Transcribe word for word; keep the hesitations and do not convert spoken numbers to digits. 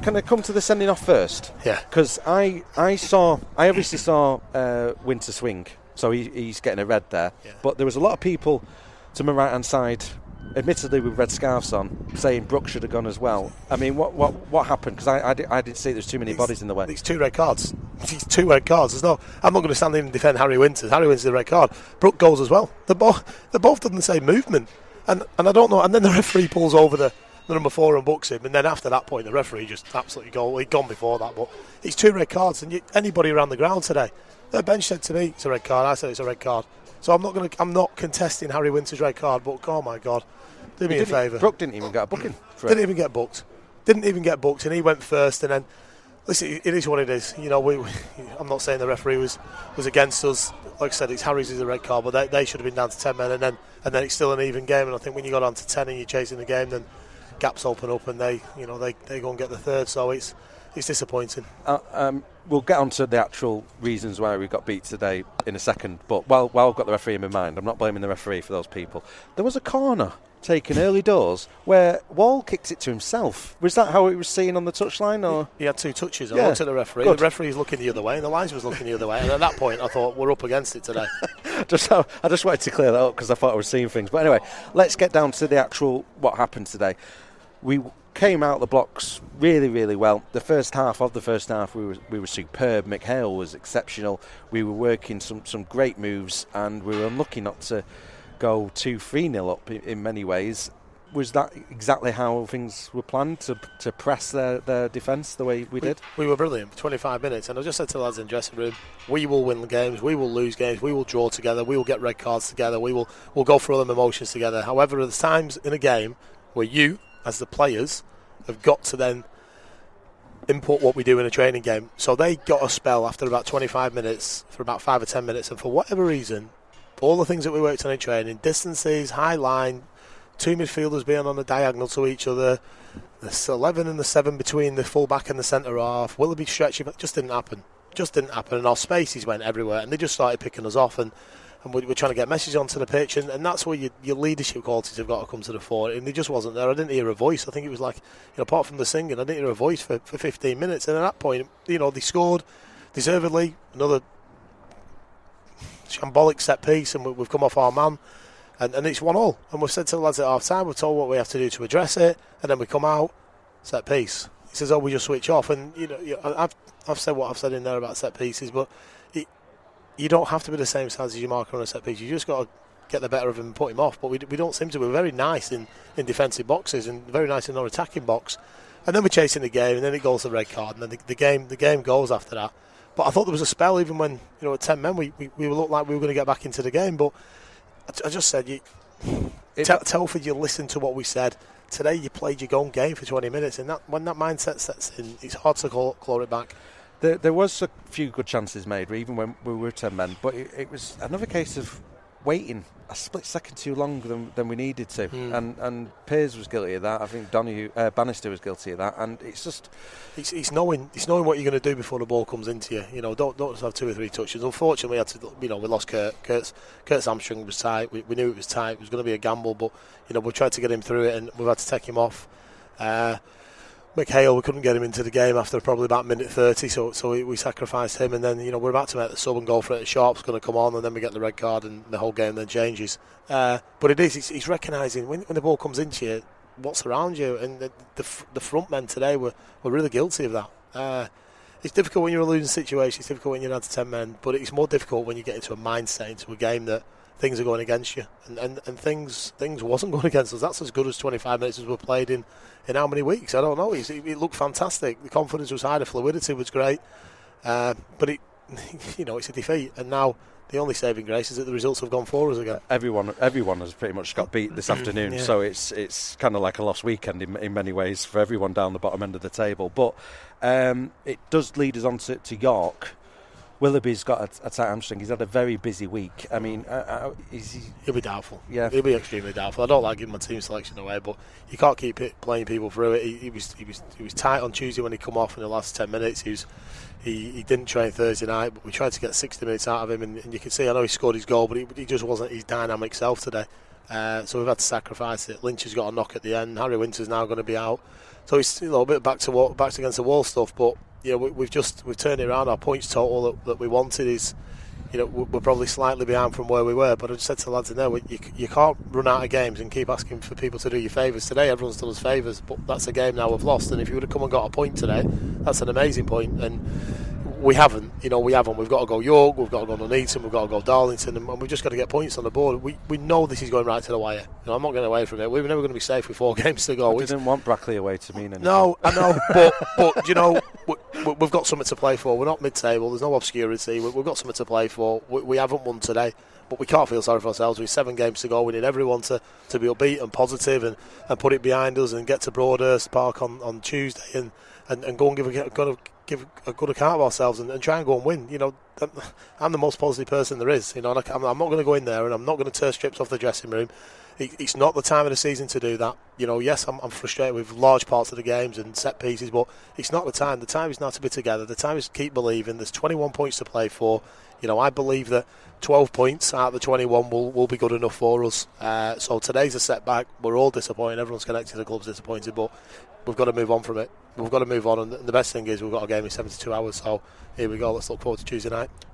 can I come to the sending off first? Yeah. Because I, I saw, I obviously saw uh, Winter swing, so he, he's getting a red there. Yeah. But there was a lot of people to my right hand side, admittedly with red scarves on, saying Brooke should have gone as well. I mean, what what, what happened? Because I, I, did, I didn't see there's too many It's, bodies in the way. It's two red cards. It's two red cards. There's no. I'm not going to stand in and defend Harry Winters. Harry Winters is a red card. Brooke goes as well. They're both they're both done the same movement, and and I don't know. And then the referee pulls over the, the number four and books him, and then after that point, the referee just absolutely go. He'd gone before that, but it's two red cards, and you, anybody around the ground today, their bench said to me it's a red card. I said it's a red card. So I'm not going to. I'm not contesting Harry Winters' red card, but oh my God. Do me a favour. Brooke didn't even get a booking. For didn't it. even get booked. Didn't even get booked, and he went first. And then, listen, it is what it is. You know, we, we, I'm not saying the referee was, was against us. Like I said, it's Harry's is a red card, but they, they should have been down to ten men, and then and then it's still an even game. And I think when you got on to ten and you're chasing the game, then gaps open up, and they, you know, they, they go and get the third. So it's it's disappointing. Uh, um, we'll get on to the actual reasons why we got beat today in a second. But while while I've got the referee in my mind, I'm not blaming the referee for those people. There was a corner taken early doors where Wall kicked it to himself. Was that how it was seen on the touchline? Or he had two touches. I yeah. looked at the referee. Good. The referee's looking the other way, and the linesman's looking the other way. And at that point, I thought we're up against it today. just I just wanted to clear that up because I thought I was seeing things. But anyway, let's get down to the actual what happened today. We came out the blocks really, really well. The first half of the first half, we were we were superb. Mick Hale was exceptional. We were working some some great moves, and we were unlucky not to go two three nil up in, in many ways. Was that exactly how things were planned, to to press their, their defence the way we, we did? We were brilliant for twenty-five minutes, and I just said to the lads in the dressing room, we will win the games, we will lose games, we will draw together, we will get red cards together, we will we'll go through all them emotions together. However, there's times in a game where you, as the players, have got to then input what we do in a training game. So they got a spell after about twenty-five minutes, for about five or ten minutes, and for whatever reason, all the things that we worked on in training, distances, high line, two midfielders being on a diagonal to each other, the eleven and the seven between the full-back and the centre-half, Willoughby stretching, it just didn't happen. Just didn't happen, and our spaces went everywhere, and they just started picking us off, and, and we were trying to get messages onto the pitch, and, and that's where your, your leadership qualities have got to come to the fore, and they just wasn't there. I didn't hear a voice. I think it was like, you know, apart from the singing, I didn't hear a voice for, for fifteen minutes, and at that point, you know, they scored deservedly, another shambolic set piece, and we've come off our man. And, and it's one all. And we've said to the lads at half time, we're told what we have to do to address it, and then we come out, set piece. He says, oh, we just switch off. And, you know, I've I've said what I've said in there about set pieces, but it, you don't have to be the same size as your marker on a set piece. You just got to get the better of him and put him off. But we, we don't seem to. We're very nice in, in defensive boxes and very nice in our attacking box. And then we're chasing the game, and then it goes to the red card, and then the, the game the game goes after that. But I thought there was a spell, even when, you know, at ten men, we, we, we looked like we were going to get back into the game, but I just said, you, tell Telford, you listened to what we said. Today you played your own game for twenty minutes, and that when that mindset sets in, it's hard to claw, claw it back. There, there was a few good chances made, even when we were ten men, but it, it was another case of waiting a split second too long than, than we needed to. Mm. And and Pears was guilty of that. I think Donahue, uh, Bannister was guilty of that. And it's just... It's, it's knowing it's knowing what you're going to do before the ball comes into you. You know, don't don't just have two or three touches. Unfortunately, we had to, you know, we lost Kurt. Kurt's, Kurt's hamstring was tight. We, we knew it was tight. It was going to be a gamble, but, you know, we tried to get him through it, and we've had to take him off. Uh, McHale, we couldn't get him into the game after probably about minute thirty, so so we, we sacrificed him, and then, you know, we're about to make the sub and go for it. Sharp's going to come on, and then we get the red card, and the whole game then changes. Uh, but it is, it's, it's recognising when, when the ball comes into you, what's around you, and the the, the front men today were, were really guilty of that. Uh, it's difficult when you're in a losing situation, it's difficult when you're down to ten men, but it's more difficult when you get into a mindset, into a game that things are going against you, and, and, and things things wasn't going against us. That's as good as twenty-five minutes as we played in, in how many weeks? I don't know. It, it looked fantastic. The confidence was high, the fluidity was great, uh, but it, you know, it's a defeat, and now the only saving grace is that the results have gone for us again. Everyone, everyone has pretty much got beat this afternoon, yeah. So it's it's kind of like a lost weekend in, in many ways for everyone down the bottom end of the table. But um, it does lead us on to, to York. Willoughby's got a, a tight hamstring. He's had a very busy week. I mean, uh, uh, is he... He'll be doubtful. Yeah, he'll be extremely doubtful. I don't like giving my team selection away, but you can't keep it, playing people through it. He, he was he was he was tight on Tuesday when he come off in the last ten minutes. He was he, he didn't train Thursday night, but we tried to get sixty minutes out of him, and, and you can see. I know he scored his goal, but he, he just wasn't his dynamic self today. Uh, so we've had to sacrifice it. Lynch has got a knock at the end. Harry Winter's now going to be out. so it's a little bit back to wall, back against the wall stuff. But you know, we, we've just we've turned it around. Our points total that, that we wanted is, you know, we're probably slightly behind from where we were. But I just said to the lads in there, you, you can't run out of games and keep asking for people to do you favours. Today, everyone's done us favours, but that's a game now we've lost. And if you would have come and got a point today, that's an amazing point. And we haven't, you know, we haven't. We've got to go York, we've got to go Nuneaton, we've got to go Darlington, and, and we've just got to get points on the board. We we know this is going right to the wire. You know, I'm not going away from it. We were never going to be safe with four games to go. We didn't want Brackley away to mean anything. No, I know, but but you know, we, we've got something to play for. We're not mid-table. There's no obscurity. We, we've got something to play for. We, we haven't won today, but we can't feel sorry for ourselves. We've seven games to go. We need everyone to, to be upbeat and positive and, and put it behind us and get to Broadhurst Park on, on Tuesday and, and, and go and give a go give a good account of ourselves and, and try and go and win. You know, I'm the most positive person there is. You know, and I, I'm, I'm not going to go in there and I'm not going to tear strips off the dressing room. It, it's not the time of the season to do that. You know, yes, I'm, I'm frustrated with large parts of the games and set pieces, but it's not the time. The time is now to be together. The time is to keep believing. There's twenty-one points to play for. You know, I believe that twelve points out of the twenty-one will, will be good enough for us. Uh, so today's a setback. We're all disappointed. Everyone's connected to the club's disappointed, but we've got to move on from it. We've got to move on, and the best thing is we've got a game in seventy-two hours. So here we go. Let's look forward to Tuesday night.